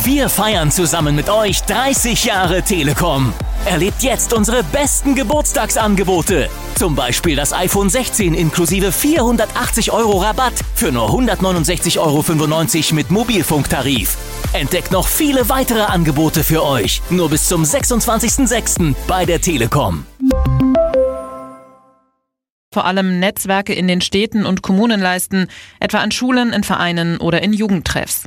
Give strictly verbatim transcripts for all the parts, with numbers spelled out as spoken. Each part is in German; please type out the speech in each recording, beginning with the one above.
Wir feiern zusammen mit euch dreißig Jahre Telekom. Erlebt jetzt unsere besten Geburtstagsangebote. Zum Beispiel das iPhone sechzehn inklusive vierhundertachtzig Euro Rabatt für nur hundertneunundsechzig Euro fünfundneunzig mit Mobilfunktarif. Entdeckt noch viele weitere Angebote für euch. Nur bis zum sechsundzwanzigsten sechsten bei der Telekom. Vor allem Netzwerke in den Städten und Kommunen leisten, etwa an Schulen, in Vereinen oder in Jugendtreffs.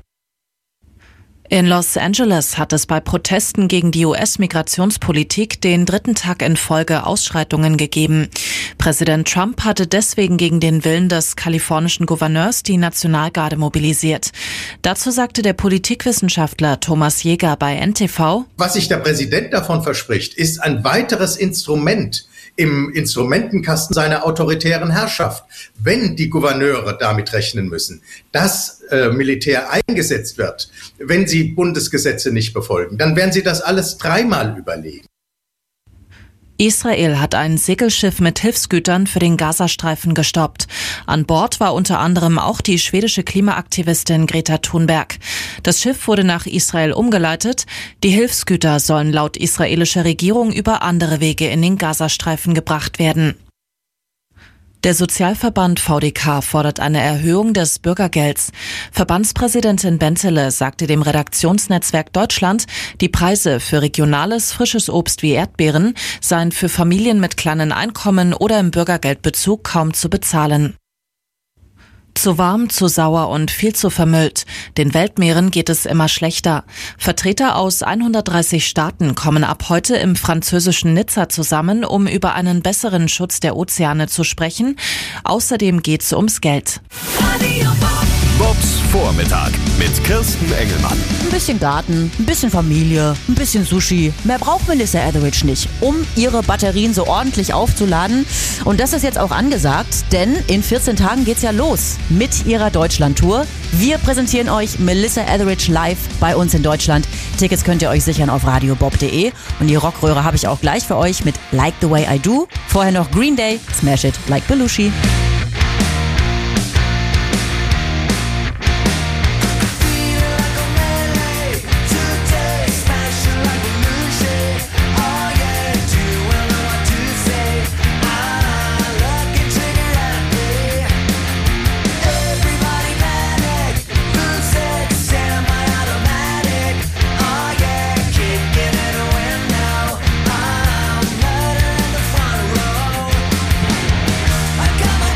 In Los Angeles hat es bei Protesten gegen die U S-Migrationspolitik den dritten Tag in Folge Ausschreitungen gegeben. Präsident Trump hatte deswegen gegen den Willen des kalifornischen Gouverneurs die Nationalgarde mobilisiert. Dazu sagte der Politikwissenschaftler Thomas Jäger bei N T V: Was sich der Präsident davon verspricht, ist ein weiteres Instrument im Instrumentenkasten seiner autoritären Herrschaft. Wenn die Gouverneure damit rechnen müssen, dass äh, Militär eingesetzt wird, wenn sie Bundesgesetze nicht befolgen, dann werden sie das alles dreimal überlegen. Israel hat ein Segelschiff mit Hilfsgütern für den Gazastreifen gestoppt. An Bord war unter anderem auch die schwedische Klimaaktivistin Greta Thunberg. Das Schiff wurde nach Israel umgeleitet. Die Hilfsgüter sollen laut israelischer Regierung über andere Wege in den Gazastreifen gebracht werden. Der Sozialverband V D K fordert eine Erhöhung des Bürgergelds. Verbandspräsidentin Bentele sagte dem Redaktionsnetzwerk Deutschland, die Preise für regionales, frisches Obst wie Erdbeeren seien für Familien mit kleinen Einkommen oder im Bürgergeldbezug kaum zu bezahlen. Zu warm, zu sauer und viel zu vermüllt. Den Weltmeeren geht es immer schlechter. Vertreter aus hundertdreißig Staaten kommen ab heute im französischen Nizza zusammen, um über einen besseren Schutz der Ozeane zu sprechen. Außerdem geht's ums Geld. Bobs Vormittag mit Kirsten Engelmann. Ein bisschen Garten, ein bisschen Familie, ein bisschen Sushi. Mehr braucht Melissa Etheridge nicht, um ihre Batterien so ordentlich aufzuladen. Und das ist jetzt auch angesagt, denn in vierzehn Tagen geht's ja los mit ihrer Deutschland-Tour. Wir präsentieren euch Melissa Etheridge live bei uns in Deutschland. Tickets könnt ihr euch sichern auf radiobob punkt de. Und die Rockröhre habe ich auch gleich für euch mit Like the Way I Do. Vorher noch Green Day, Smash It Like Belushi. Come on.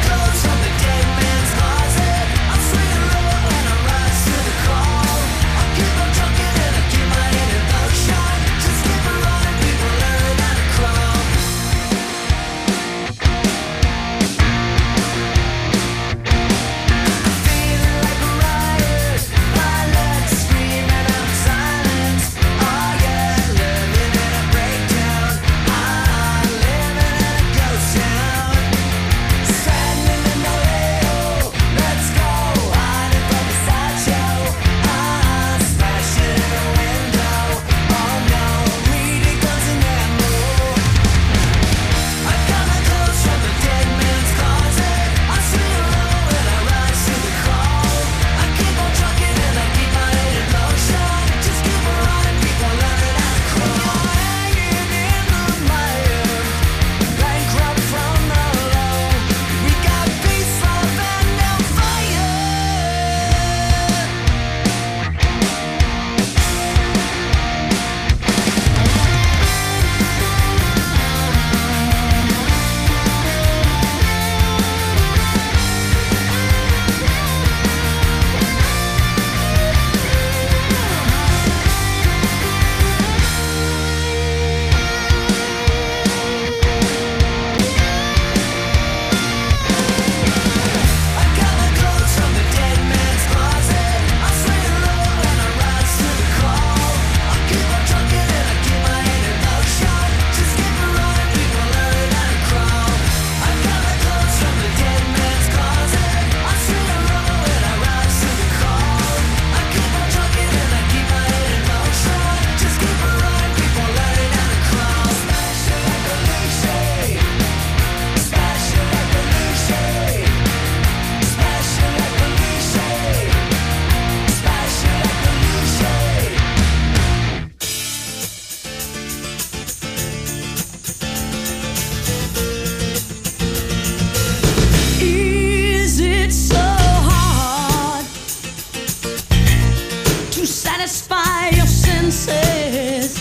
satisfy your senses.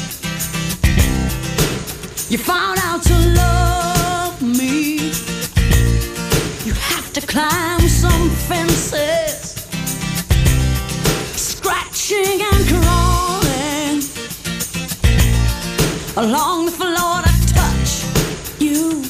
You found out to love me. You have to climb some fences, scratching and crawling along the floor to touch you.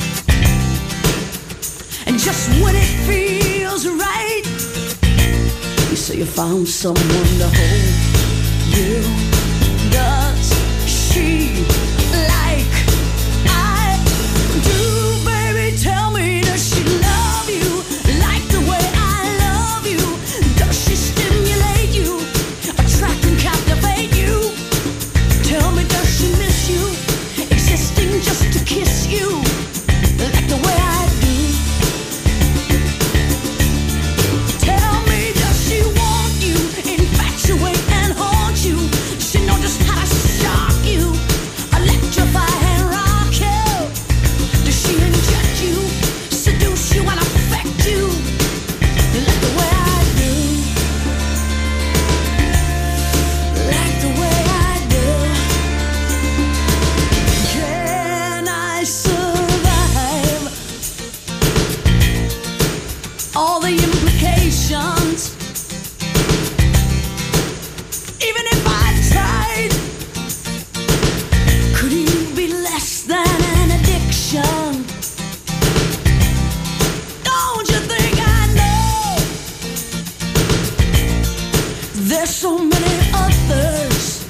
And just when it feels right, you say you found someone to hold you. Does she like I do, baby? Tell me, does she love you like the way I love you? Does she stimulate you, attract and captivate you? Tell me, does she miss you, existing just to kiss you like the way I do? Tell me, does she want you, infatuate and haunt you? Does she know just how to shock you, electrify and rock you? Does she inject you, seduce you and affect you like the way I do? Like the way I do. Can I survive all the implications? Even if I tried, could you be less than an addiction? Don't you think I know there's so many others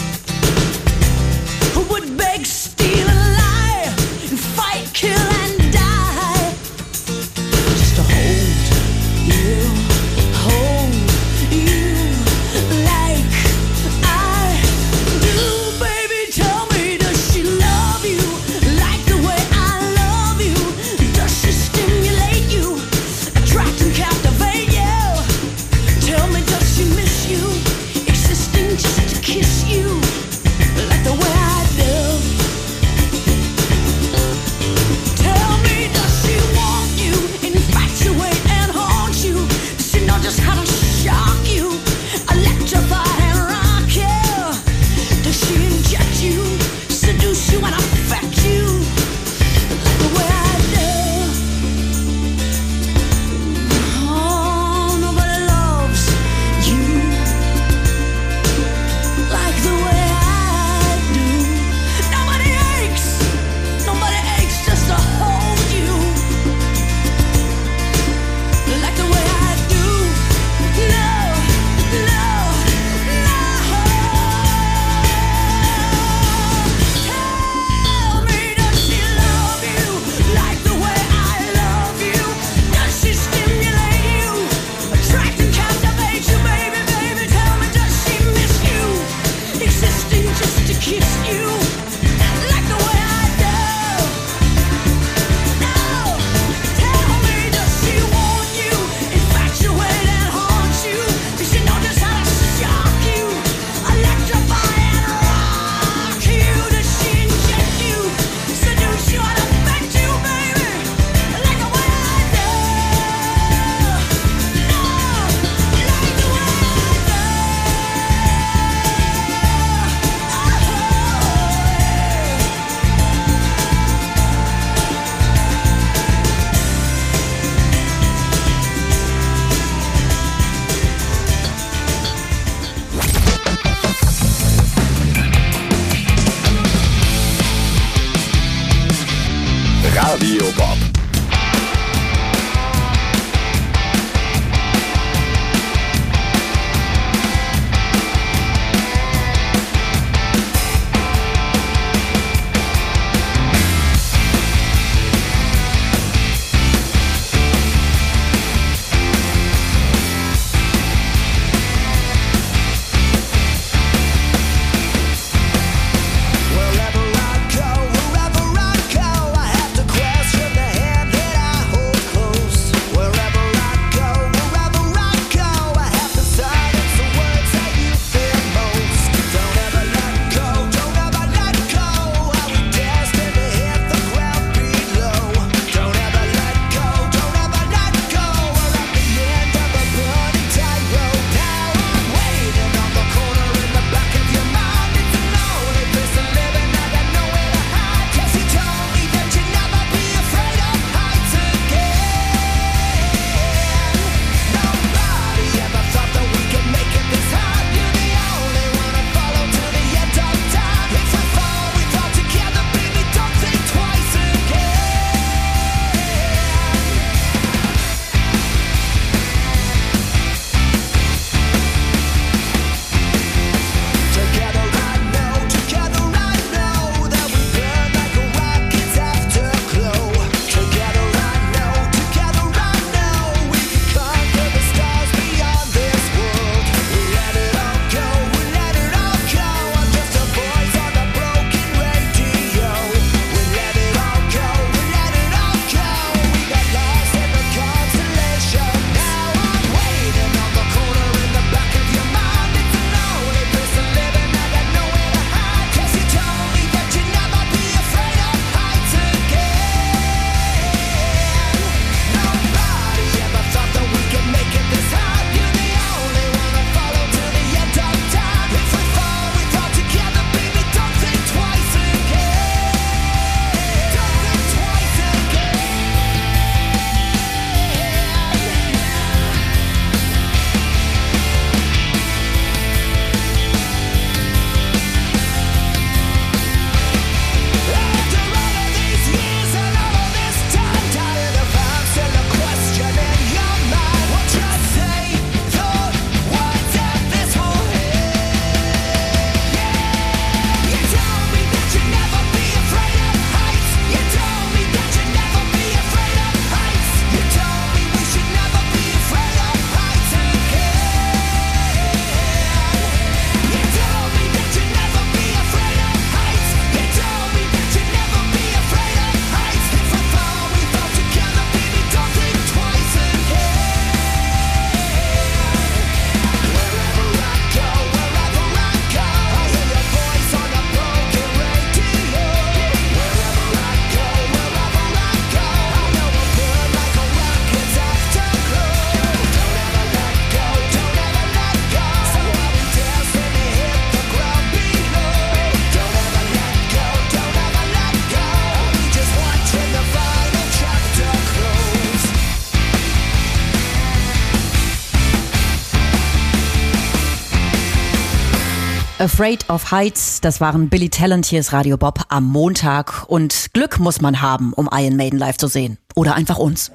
who would beg, steal, and lie, and fight, kill, and die just to hold you, hold you like I do, baby. Tell me, does she love you like the way I love you? Does she stimulate you, attract and captivate you? Tell me, does she miss you, existing just to Afraid of Heights, das waren Billy Talent, hier ist Radio Bob am Montag. Und Glück muss man haben, um Iron Maiden live zu sehen. Oder einfach uns.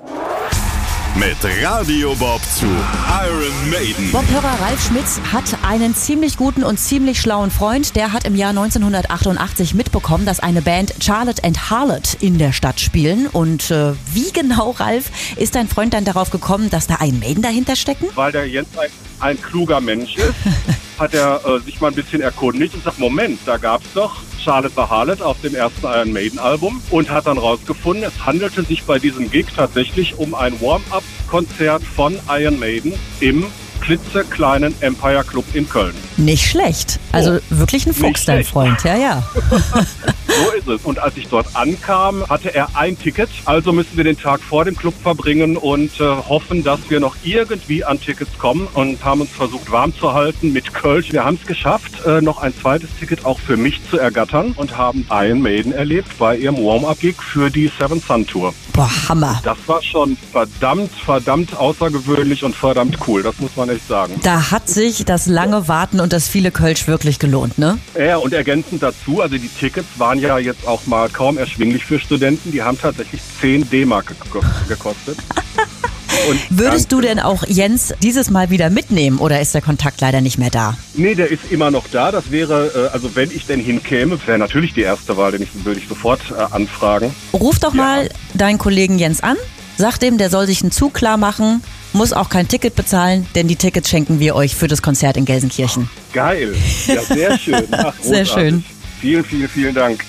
Mit Radio Bob zu Iron Maiden. Bob-Hörer Ralf Schmitz hat einen ziemlich guten und ziemlich schlauen Freund. Der hat im Jahr neunzehnhundertachtundachtzig mitbekommen, dass eine Band Charlotte and Harlot in der Stadt spielen. Und äh, wie genau, Ralf, ist dein Freund dann darauf gekommen, dass da Iron Maiden dahinter stecken? Weil der Jens ein, ein kluger Mensch ist, hat er äh, sich mal ein bisschen erkundigt und sagt, Moment, da gab's doch Charlotte the Harlot auf dem ersten Iron Maiden Album und hat dann rausgefunden, es handelte sich bei diesem Gig tatsächlich um ein Warm-Up-Konzert von Iron Maiden im klitzekleinen Empire Club in Köln. Nicht schlecht. Also oh, wirklich ein Fuchs, dein Freund. Ja, ja. So ist es. Und als ich dort ankam, hatte er ein Ticket. Also müssen wir den Tag vor dem Club verbringen und äh, hoffen, dass wir noch irgendwie an Tickets kommen und haben uns versucht, warm zu halten mit Kölsch. Wir haben es geschafft, äh, noch ein zweites Ticket auch für mich zu ergattern und haben Iron Maiden erlebt bei ihrem Warm-Up-Gig für die Seven Sun Tour. Boah, Hammer. Das war schon verdammt, verdammt außergewöhnlich und verdammt cool. Das muss man echt sagen. Da hat sich das lange Warten und das viele Kölsch wirklich gelohnt, ne? Ja, und ergänzend dazu, also die Tickets waren ja jetzt auch mal kaum erschwinglich für Studenten. Die haben tatsächlich zehn D-Mark gekostet. Und würdest du denn auch Jens dieses Mal wieder mitnehmen oder ist der Kontakt leider nicht mehr da? Nee, der ist immer noch da. Das wäre, also wenn ich denn hinkäme, wäre natürlich die erste Wahl, den ich, würde ich sofort äh, anfragen. Ruf doch ja. mal deinen Kollegen Jens an, sag dem, der soll sich einen Zug klar machen, muss auch kein Ticket bezahlen, denn die Tickets schenken wir euch für das Konzert in Gelsenkirchen. Geil, ja sehr schön. Ach, sehr schön. Vielen, vielen, vielen Dank.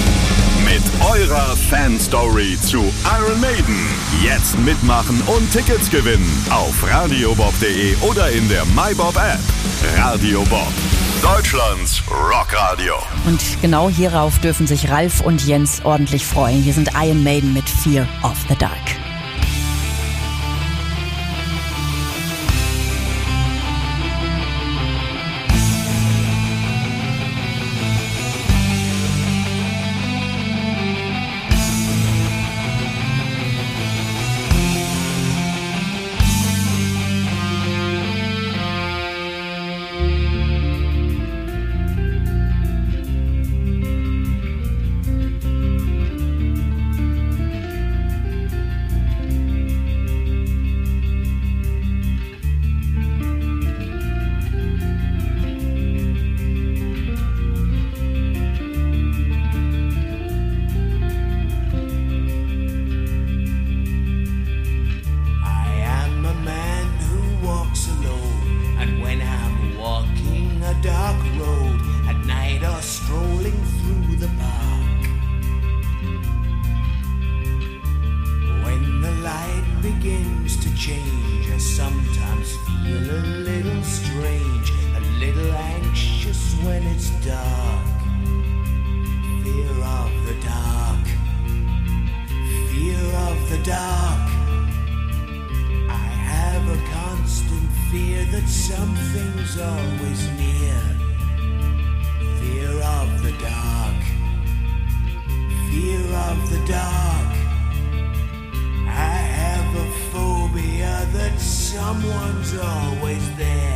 Mit eurer Fan-Story zu Iron Maiden. Jetzt mitmachen und Tickets gewinnen auf radiobob punkt de oder in der MyBob-App. Radio Bob, Deutschlands Rockradio. Und genau hierauf dürfen sich Ralf und Jens ordentlich freuen. Hier sind Iron Maiden mit Fear of the Dark. Something's always near. Fear of the dark. Fear of the dark. I have a phobia that someone's always there.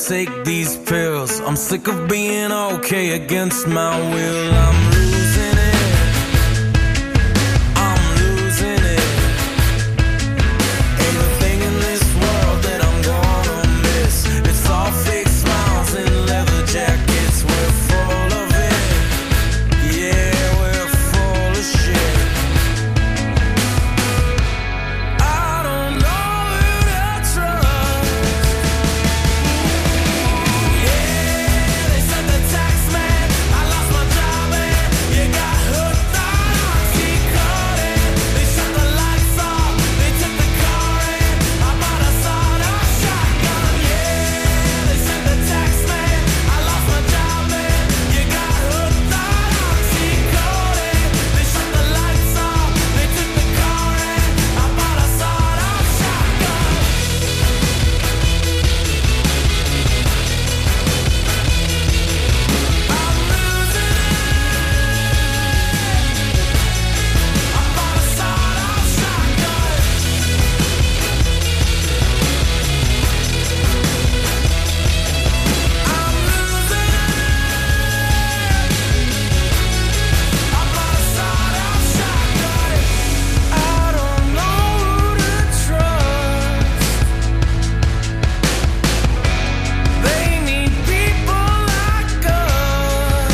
take these pills. I'm sick of being okay against my will. I'm losing it. I'm losing it. Ain't a thing in this world that I'm gonna miss. It's all fake smiles and leather jackets. We're full of it. Yeah, we're full of shit. I don't know who to trust. Yeah, they said the tax man, I lost my job and you got hooked on oxycodone. They shut the lights off, they took the car and I bought a sawed-off shotgun. Yeah, they said the tax man, I lost my job and you got hooked on oxycodone. They shut the lights off, they took the car and I bought a sawed-off shotgun. I'm losing it. I bought a sawed-off shotgun. I'm losing it. I bought a sawed-off shotgun. I don't know who to trust. They need people like us.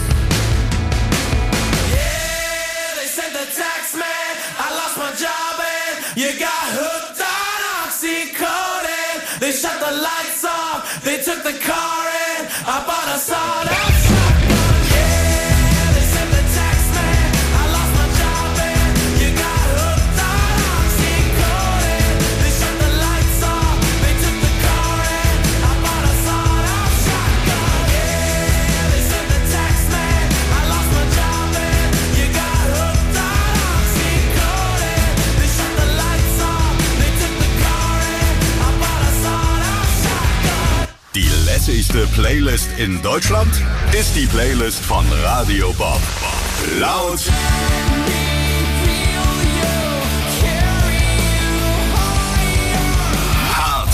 Yeah, they said the tax man, I lost my job and you got hooked on oxycodone. They shut the lights off, they took the car and I bought a sawed-off shotgun. Yeah, they said the tax man, I lost my job and you got hooked on oxycodone. They shut the lights off, they took the car and I bought a sawed-off shotgun. Yeah, they said the tax man, I lost my job and you got hooked on oxycodone. They shut the lights off, they took the car and I bought a sawed-off shotgun. Die lässigste Playlist in Deutschland ist die Playlist von Radio Bob. Laut, hart,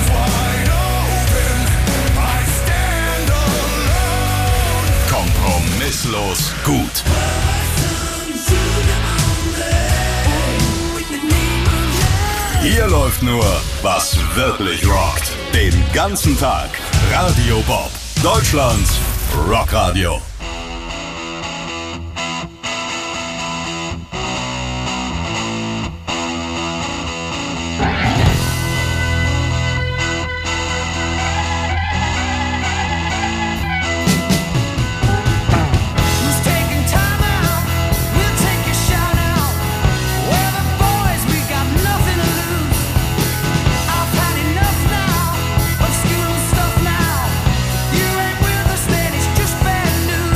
kompromisslos gut. Hier läuft nur, was wirklich rockt. Den ganzen Tag. Radio Bob. Deutschlands Rockradio. Who's taking time out? We'll take your shout out. We're the boys, we got nothing to lose. I've had enough now of school stuff now. You ain't with us, then it's just bad news.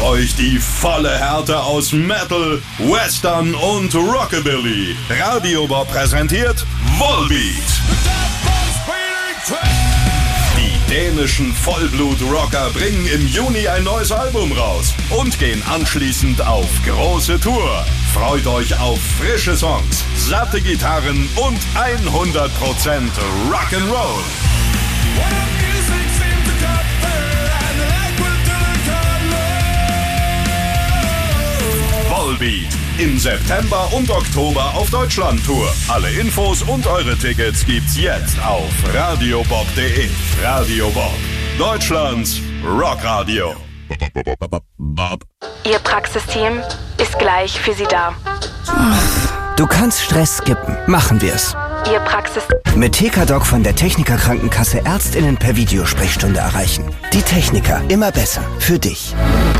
euch die volle Härte aus Metal, Western und Rockabilly. Radio Bob präsentiert Volbeat. Die dänischen Vollblut-Rocker bringen im Juni ein neues Album raus und gehen anschließend auf große Tour. Freut euch auf frische Songs, satte Gitarren und hundert Prozent Rock'n'Roll. Volbeat im September und Oktober auf Deutschland-Tour. Alle Infos und eure Tickets gibt's jetzt auf radiobob punkt de. Radio Bob, Deutschlands Rockradio. Ihr Praxisteam ist gleich für Sie da. Du kannst Stress skippen. Machen wir's. Ihr Praxis... Mit T K Doc von der Techniker Krankenkasse Ärztinnen per Videosprechstunde erreichen. Die Techniker, immer besser. Für dich.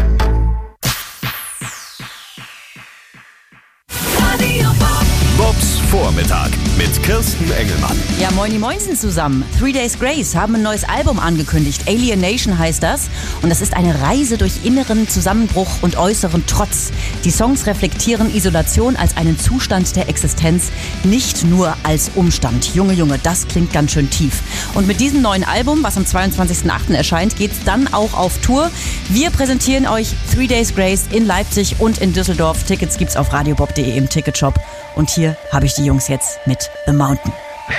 Bobs Vormittag mit Kirsten Engelmann. Ja, moini moinsen zusammen. Three Days Grace haben ein neues Album angekündigt. Alienation heißt das. Und das ist eine Reise durch inneren Zusammenbruch und äußeren Trotz. Die Songs reflektieren Isolation als einen Zustand der Existenz, nicht nur als Umstand. Junge, Junge, das klingt ganz schön tief. Und mit diesem neuen Album, was am zweiundzwanzigsten achten erscheint, geht's dann auch auf Tour. Wir präsentieren euch Three Days Grace in Leipzig und in Düsseldorf. Tickets gibt's auf radiobob punkt de im Ticketshop. Und hier habe ich die Jungs jetzt mit The Mountain.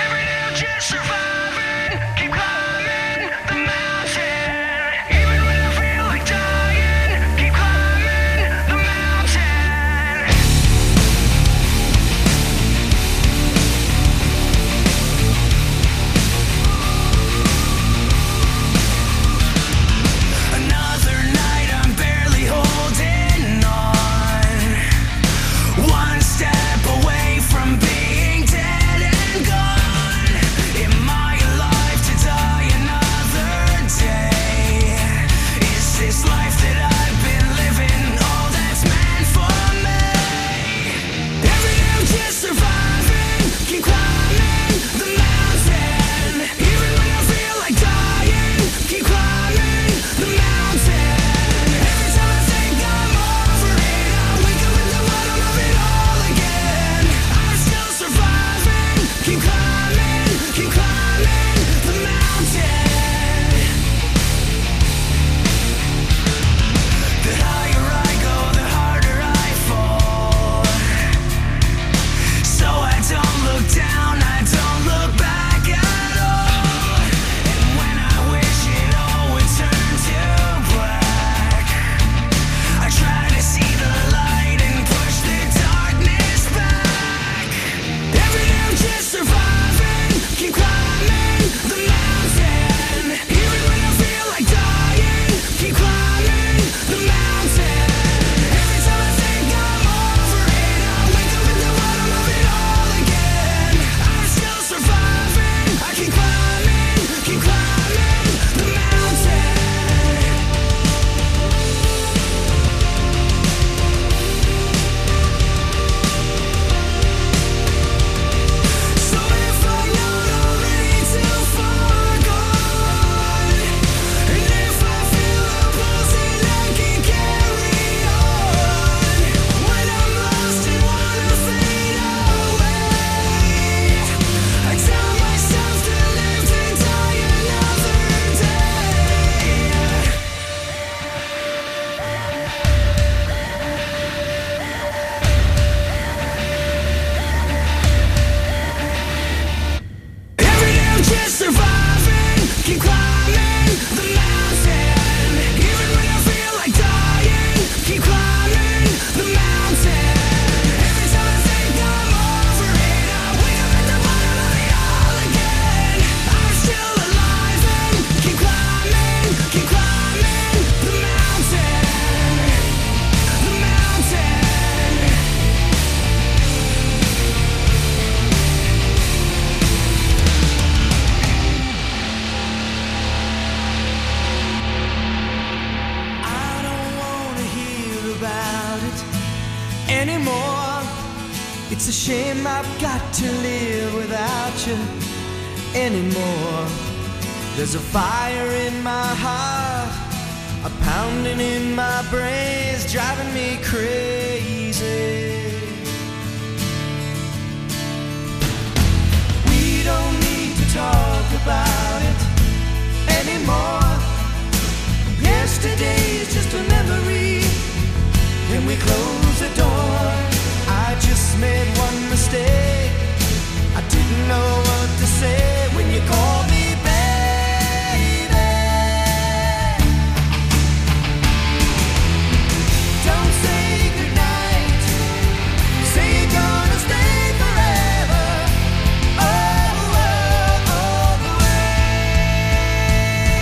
Anymore. It's a shame I've got to live without you anymore. There's a fire in my heart are pounding in my brains, driving me crazy. We don't need to talk about it anymore. Yesterday's just a memory. Can we close the door? I just made one mistake. I didn't know what to say when you called me baby. Don't say goodnight. Say you're gonna stay forever. Oh, oh, all the way.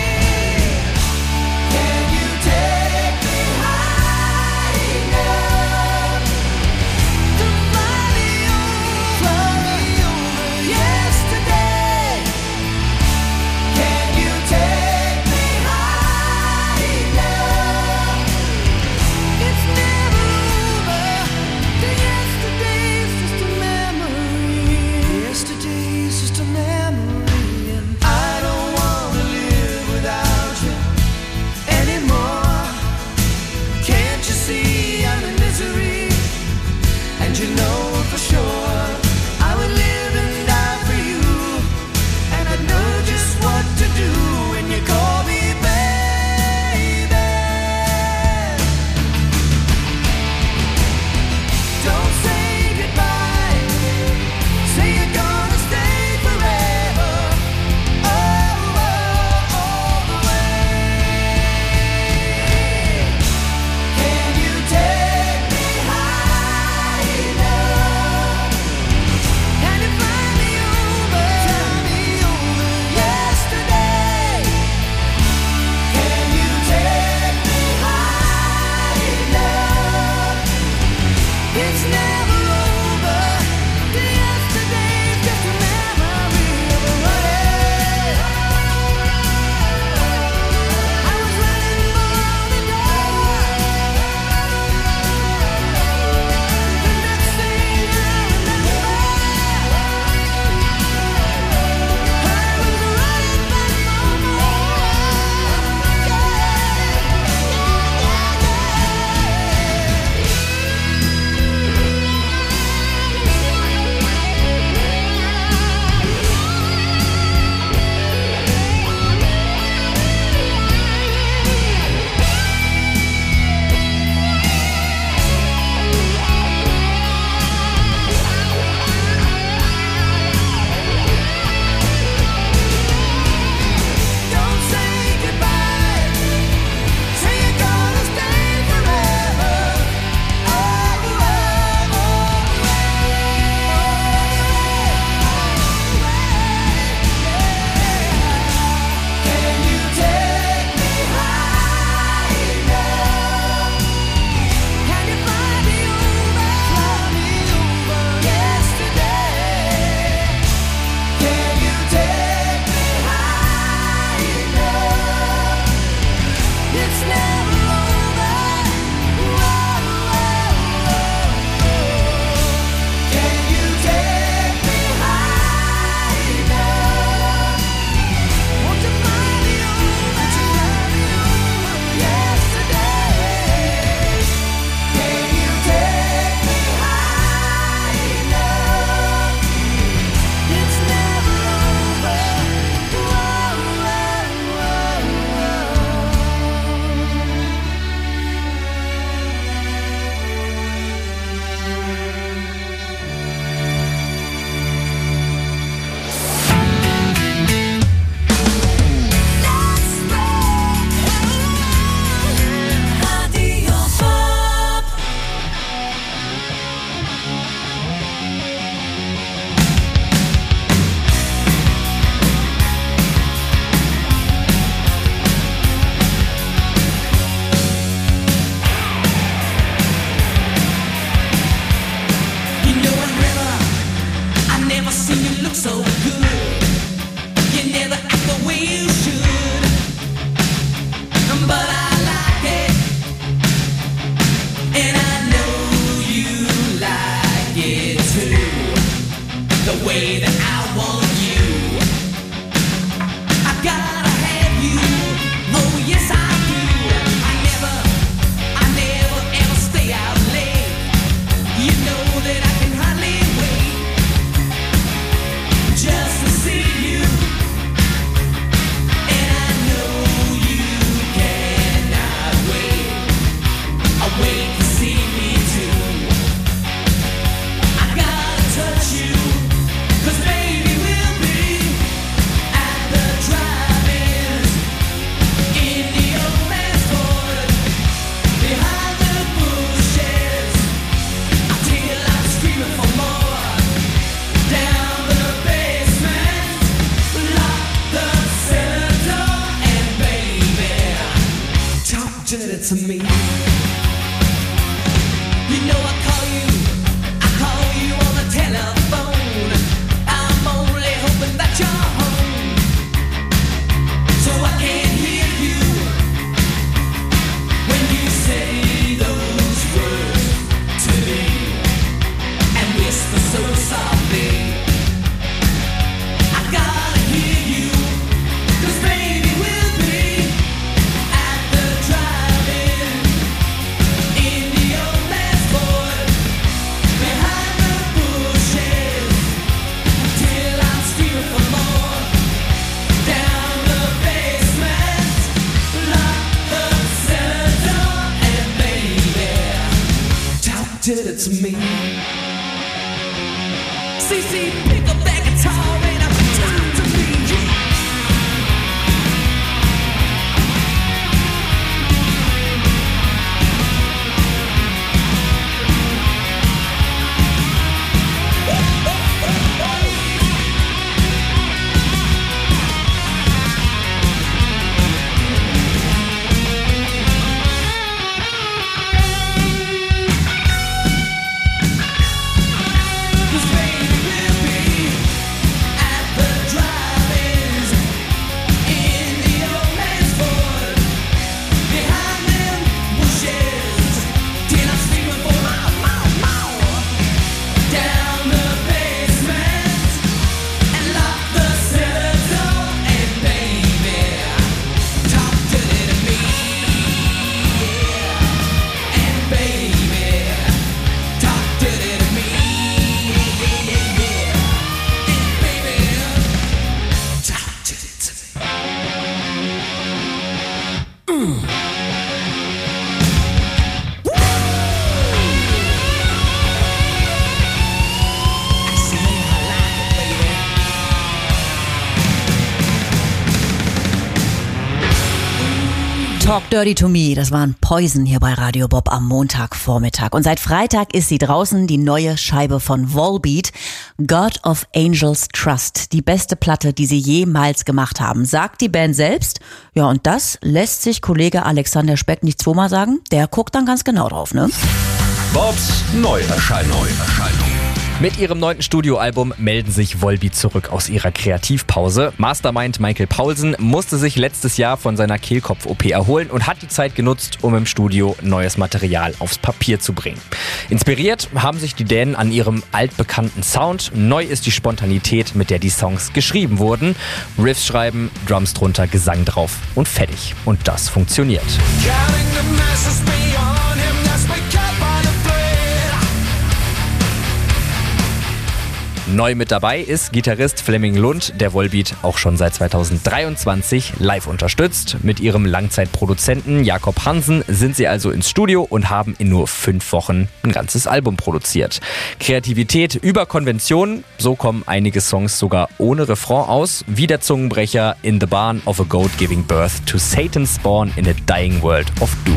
Can you take me high enough to fly me over, fly me over yesterday? Can you take me high enough? It's never over. The yesterday's just a memory. Yesterday's just a memory, and I don't wanna live without you anymore. Can't you see I'm in misery? And you know for sure I would live and die for you. And I know just what to do when you call me baby. Don't say goodbye. Say you're gonna stay forever. Oh, oh, all the way. Can you take me high enough? Can you fly me over, fly me over yesterday? Can you take me high enough? It's never over. The yesterday's just a memory of a running. I was running for the door. The next thing I remember, I was running back for more. Yeah, Don't say goodbye. Say you're gonna stay forever. Oh, oh, all the way. Can you take me high enough? Can you fly me over, fly me over yesterday? Can you take me high enough? It's never over. Whoa, whoa, whoa. Can you take me high enough? Won't you fly me over, fly me over yesterday? Can you take me high enough? It's never over. Whoa, whoa, You know what, River? I never seen you look so good. You never act the way you should. But I like it. And I know you like it too. The way that I want you. I gotta have you. Oh yes I do. to me. You know I call you, I call you on the telephone. I'm only hoping that you're home, so I can hear you when you say those words to me and whisper so softly. I gotta hear you, 'cause baby we'll be at the drive-in in the old man's Ford, behind the bushes, till I'm screaming for more. Down the basement, lock the cellar door, and baby, talk to it to me. C C, pick up that guitar and talk to me. Talk Dirty to Me, das waren Poison hier bei Radio Bob am Montagvormittag. Und seit Freitag ist sie draußen, die neue Scheibe von Volbeat, God of Angels Trust. Die beste Platte, die sie jemals gemacht haben, sagt die Band selbst. Ja, und das lässt sich Kollege Alexander Speck nicht zweimal sagen. Der guckt dann ganz genau drauf, ne? Bobs Neuerscheinung. Mit ihrem neunten Studioalbum melden sich Volbeat zurück aus ihrer Kreativpause. Mastermind Michael Paulsen musste sich letztes Jahr von seiner Kehlkopf-O P erholen und hat die Zeit genutzt, um im Studio neues Material aufs Papier zu bringen. Inspiriert haben sich die Dänen an ihrem altbekannten Sound. Neu ist die Spontanität, mit der die Songs geschrieben wurden. Riffs schreiben, Drums drunter, Gesang drauf und fertig. Und das funktioniert. Neu mit dabei ist Gitarrist Flemming Lund, der Volbeat auch schon seit zweitausenddreiundzwanzig live unterstützt. Mit ihrem Langzeitproduzenten Jakob Hansen sind sie also ins Studio und haben in nur fünf Wochen ein ganzes Album produziert. Kreativität über Konventionen, so kommen einige Songs sogar ohne Refrain aus, wie der Zungenbrecher In the Barn of a Goat Giving Birth to Satan's Spawn in a Dying World of Doom.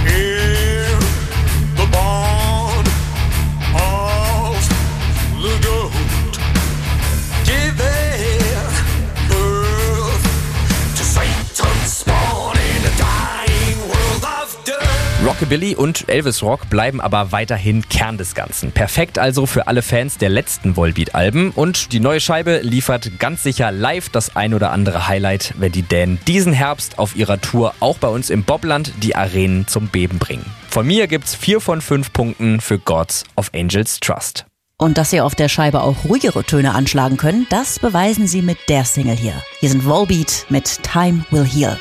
Rockabilly und Elvis Rock bleiben aber weiterhin Kern des Ganzen. Perfekt also für alle Fans der letzten Volbeat-Alben. Und die neue Scheibe liefert ganz sicher live das ein oder andere Highlight, wenn die Dänen diesen Herbst auf ihrer Tour auch bei uns im Bobland die Arenen zum Beben bringen. Von mir gibt's vier von fünf Punkten für Gods of Angels Trust. Und dass sie auf der Scheibe auch ruhigere Töne anschlagen können, das beweisen sie mit der Single hier. Hier sind Volbeat mit Time Will Heal.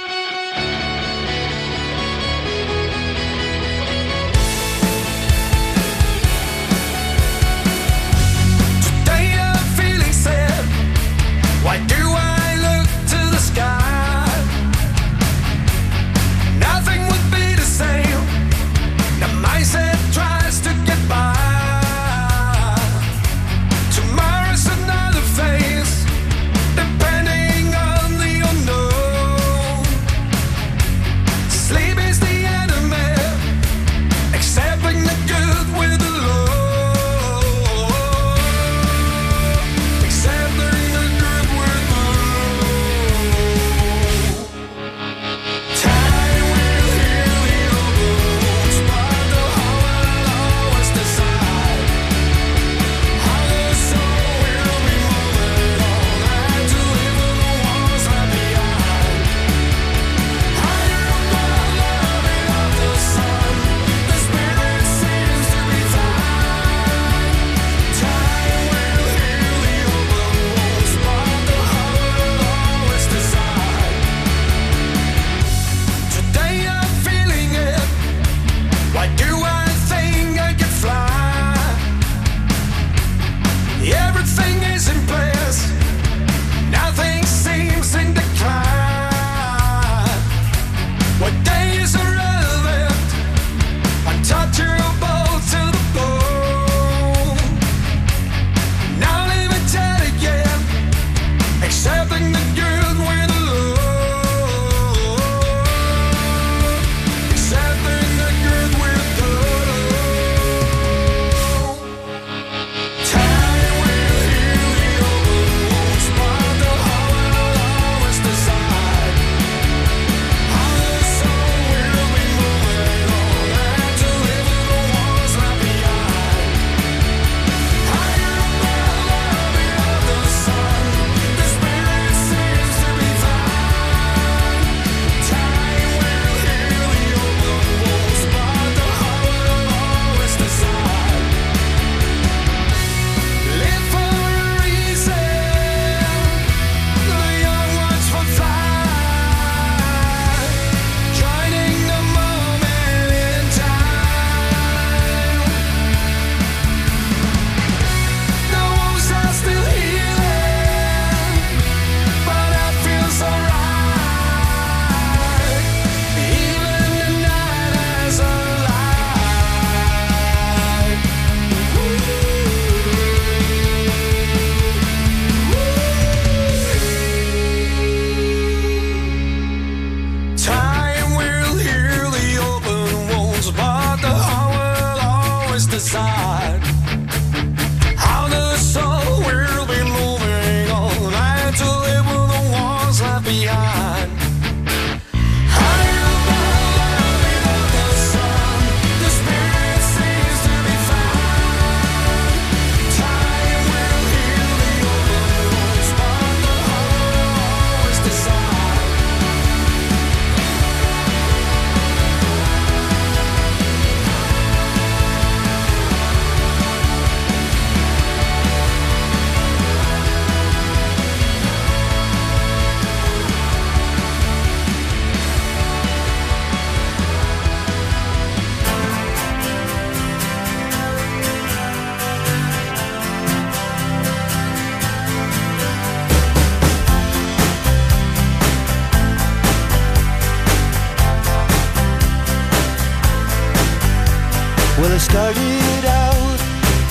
started out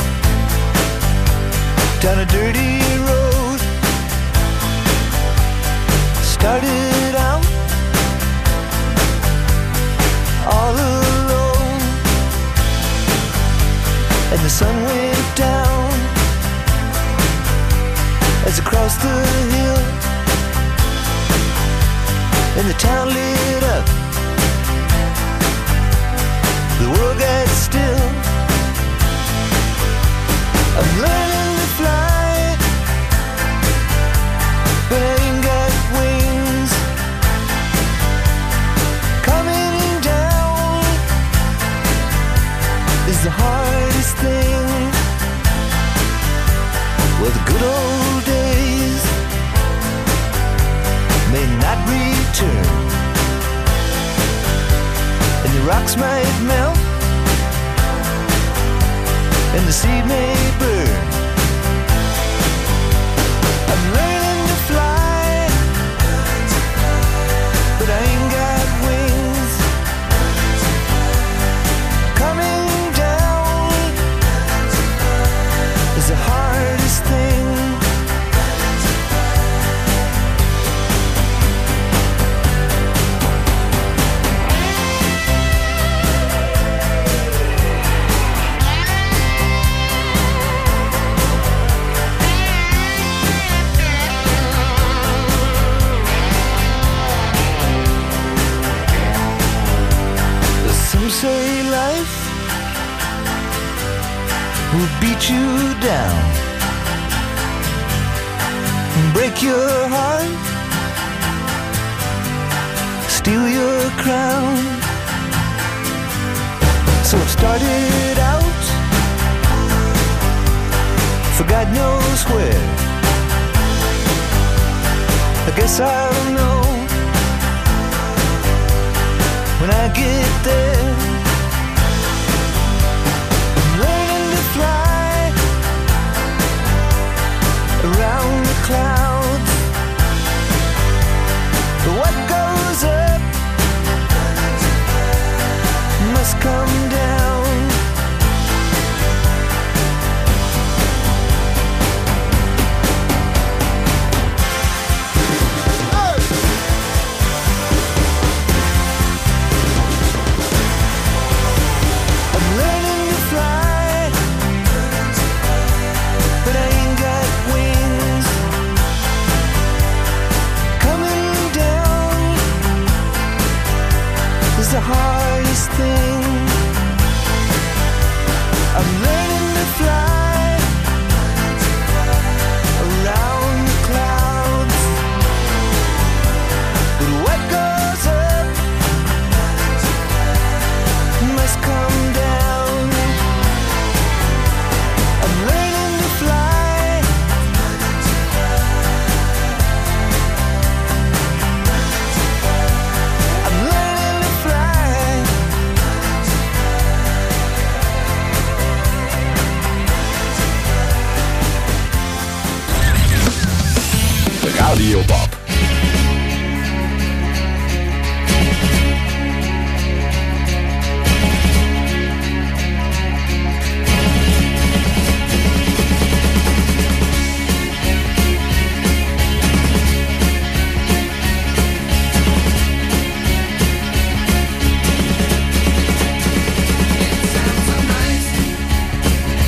down a dirty road. Started out all alone, and the sun went down as I crossed the hill, and the town lit up. The world got still. I'm learning to fly, but I ain't got wings. Coming down is the hardest thing. Well, the good old days may not return, and the rocks might melt, and the seed may burn. I'm learning to fly, but I ain't got wings. Coming down is the hardest thing. Some say life will beat you down, break your heart, steal your crown. So it started out for God knows where. I guess I'll know when I get there. I'm learning to fly around the clouds, but what goes up must come down. The hardest thing. I'm learning to fly around the clouds, but what goes up must come down. I'm learning to fly. I'm learning to fly. Radio Bob.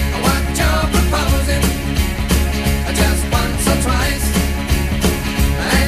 Just once or twice,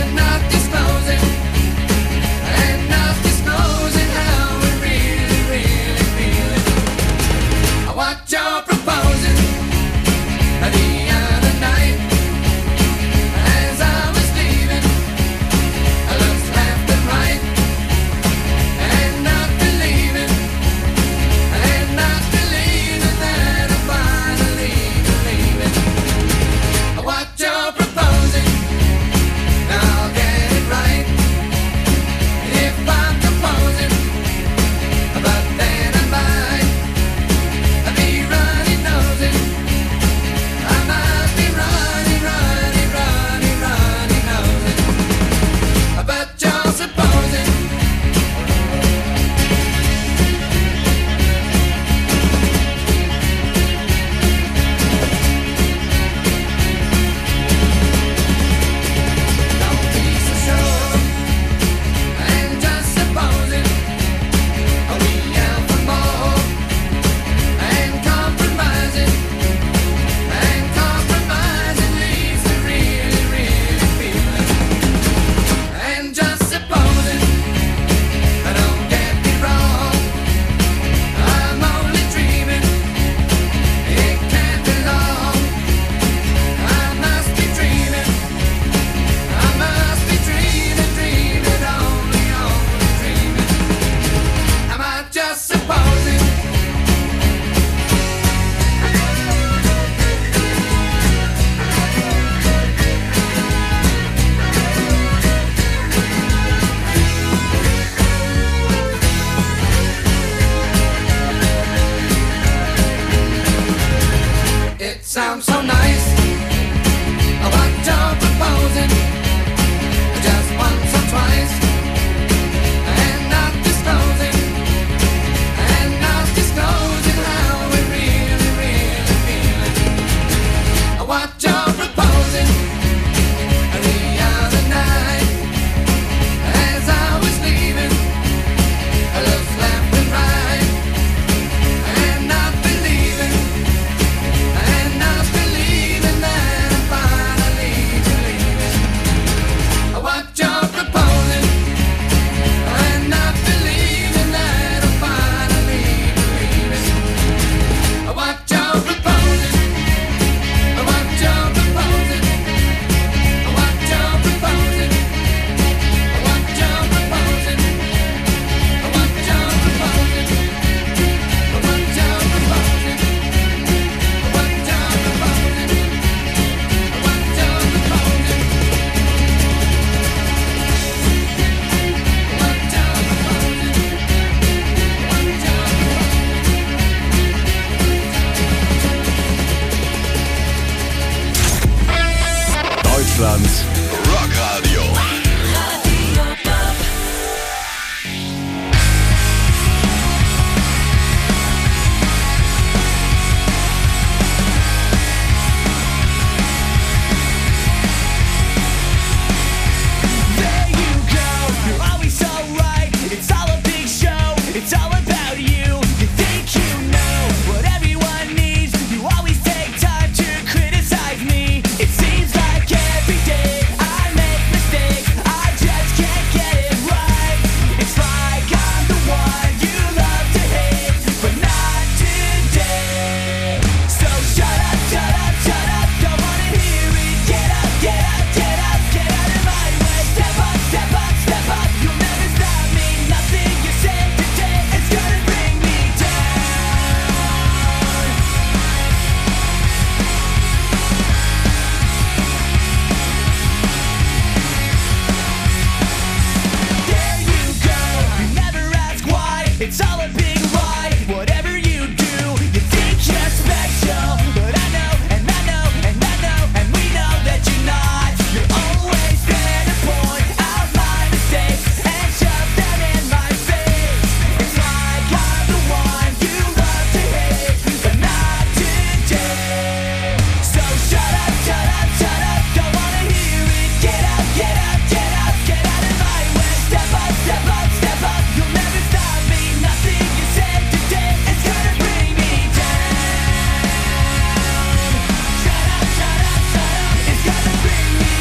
It's all a big lie. Whatever you do, you think you're special. But I know, and I know, and I know, and we know that you're not. You're always there to point out my mistakes and shove them in my face. It's like I'm the one you love to hate, but not today. So shut up, shut up, shut up. Don't wanna hear it. Get up, get up, get up, get out of my way. Step up, step up, step up. You'll never stop me. Nothing you said today is gonna bring me down. Shut up, shut up, shut up. It's gonna bring me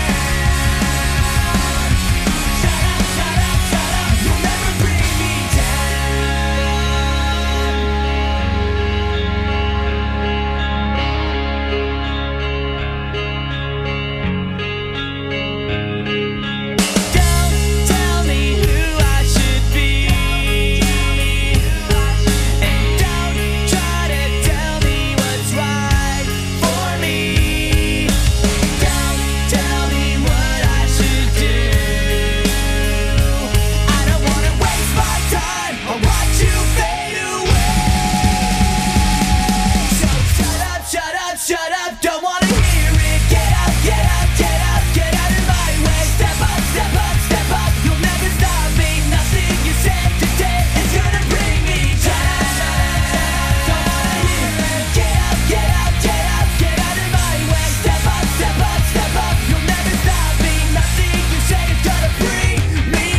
down. Shut up, shut up, shut up. You'll never bring me Don't tell me who I should be, and don't try to tell me what's right for me. Don't tell me what I should do. I don't wanna waste my time or watch you fade away. So shut up, shut up, shut up. Don't wanna hear it. Get up, get up, get up, get out of my way. Step up, step up, step up. You'll never stop me. Nothing you said today is gonna bring me down. Don't wanna hear it. Get up, get up, get up, get out of my way. Step up, step up, step up. You'll never stop me. Nothing you say is gonna bring me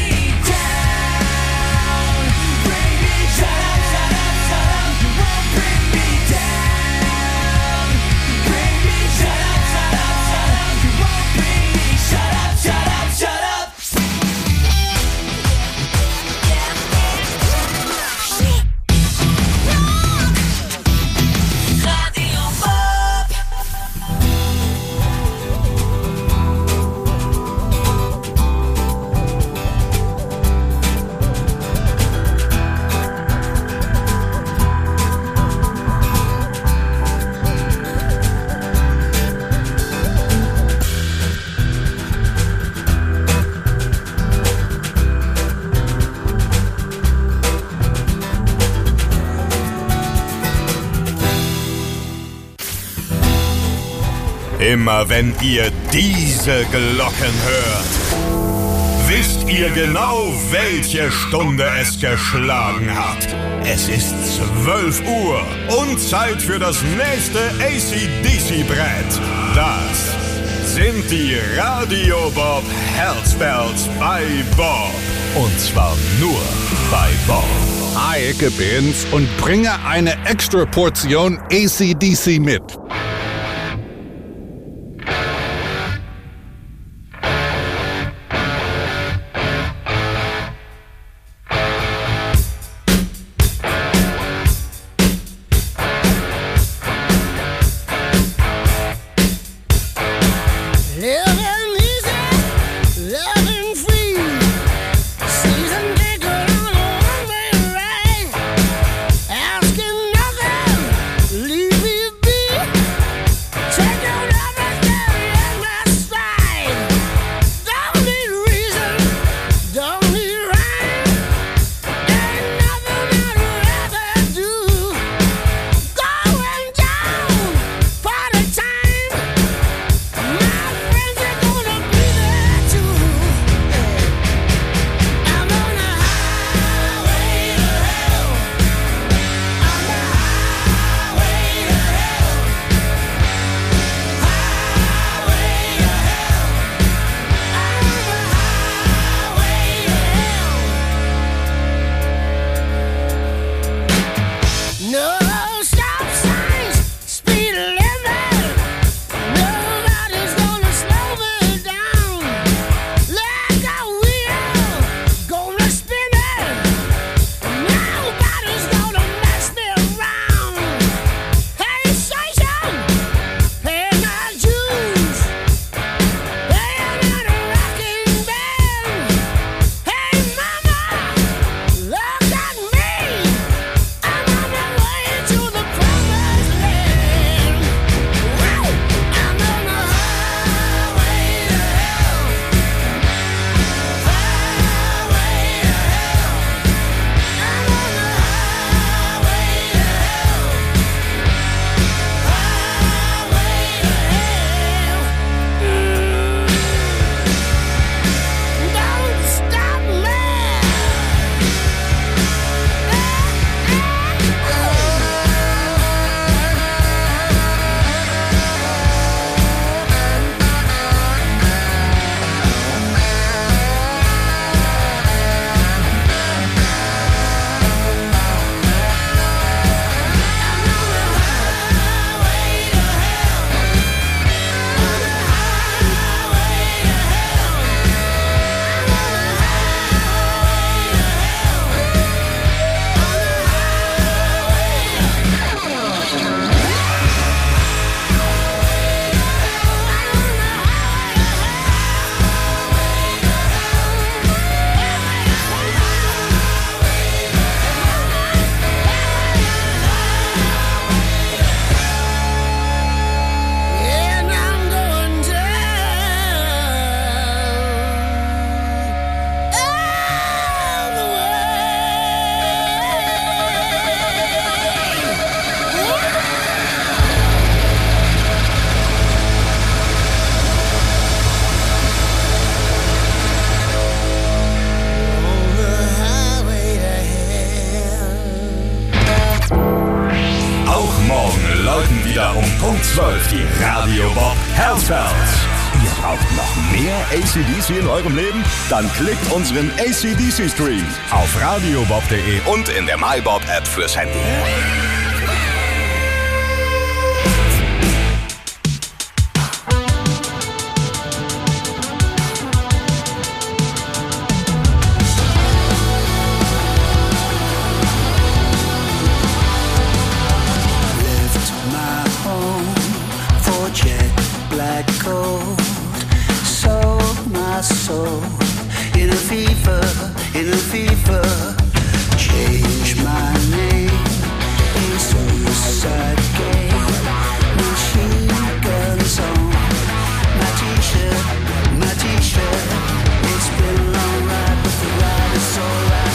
down. Bring me down. Shut up, shut up, shut up. You won't bring me down. Bring me shut up, shut up, shut up. You won't bring me. Shut up, shut up, shut up. Radio Bob. Immer wenn ihr diese Glocken hört, wisst ihr genau, welche Stunde es geschlagen hat. Es ist zwölf Uhr und Zeit für das nächste A C D C-Brett. Das sind die Radio Bob Herzbells bei Bob. Und zwar nur bei Bob. Hi, ich bin's und bringe eine extra Portion A C D C mit. Living easy, loving free. Season ticket on a one-way ride. Asking nothing, leave me be. Punkt zwölf, die Radio Bob Herzfels. Ihr braucht noch mehr A C D C in eurem Leben? Dann klickt unseren A C D C Stream auf radiobob punkt de und in der MyBob App fürs Handy. Soul in a fever, in a fever. Change my name. It's a suicide game. Machine guns on my t-shirt, my t-shirt. It's been a long ride, but the ride is all I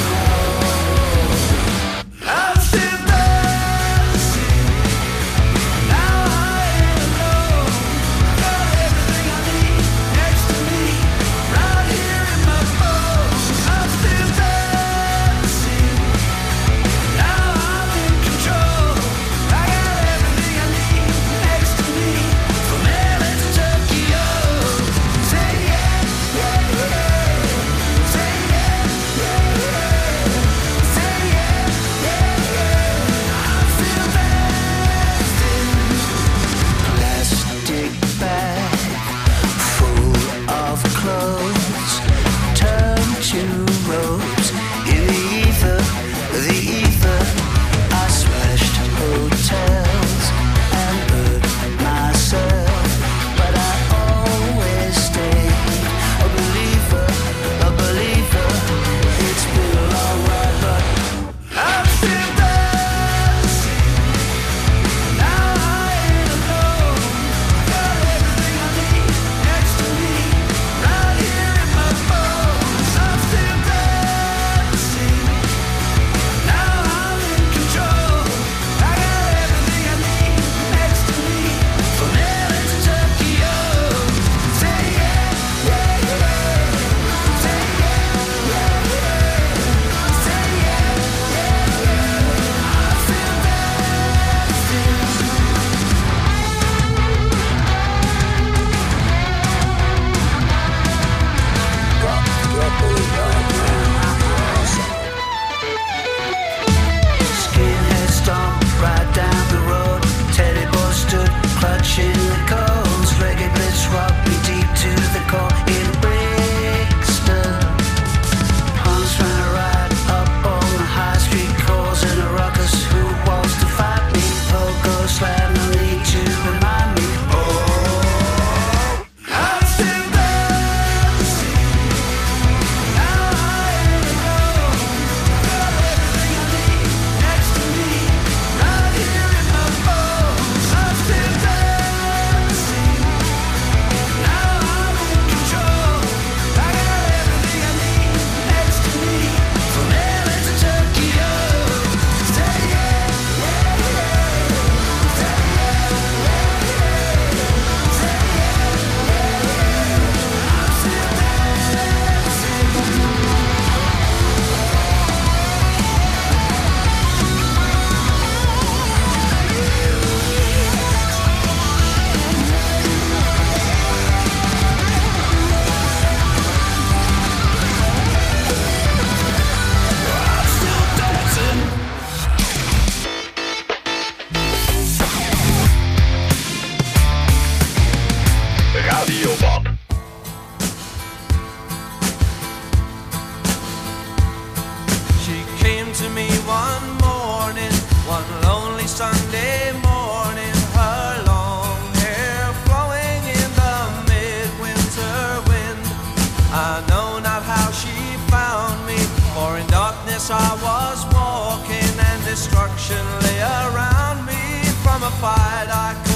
know. I'm still dancing. Now I ain't alone. Got everything I need next to me. Right here in my phone, I'm still dancing. Now I'm in control. I got everything I need next to me. From L A to Tokyo. Say yeah, yeah, yeah. Say yeah, yeah, yeah. Say yeah, yeah, yeah. I'm still dancing. Plastic bag full of clothes turn to ropes in the ether, the ether. I smashed hotels and hurt myself, but I always stayed a believer, a believer. It's been a long ride, but I'm still dancing. Now I ain't alone. I got everything I need next to me. Right here in my phone, I'm still dancing. Now I'm in control. I got everything I need next to me. From L A to Tokyo. Say yeah, yeah, yeah. Say yeah, yeah, yeah. Say yeah, yeah, yeah. I'm still dancing. Skinhead stomped right down the road. Teddy boy stood clutching the cones. Reggae blitz rocked me deep to the core in Brixton. Punks ran a ride up on the high street, causing a ruckus. Who wants to fight me? Pogo slam, no need to remind me. Oh, I'm still dancing. Now I ain't alone. Got everything I need next to me. Right here in my phone, I'm still dancing. Now I'm in control. I got everything I need next to me. From L A to Tokyo. Say yeah, yeah, yeah. Say yeah, yeah, yeah. Say yeah, yeah, yeah. I'm still dancing. I'm still dancing. Radio Bob. She came to me one morning, one lonely Sunday morning. Her long hair flowing in the midwinter wind. I know not how she found me, for in darkness I was walking, and destruction lay around me. From a fight I could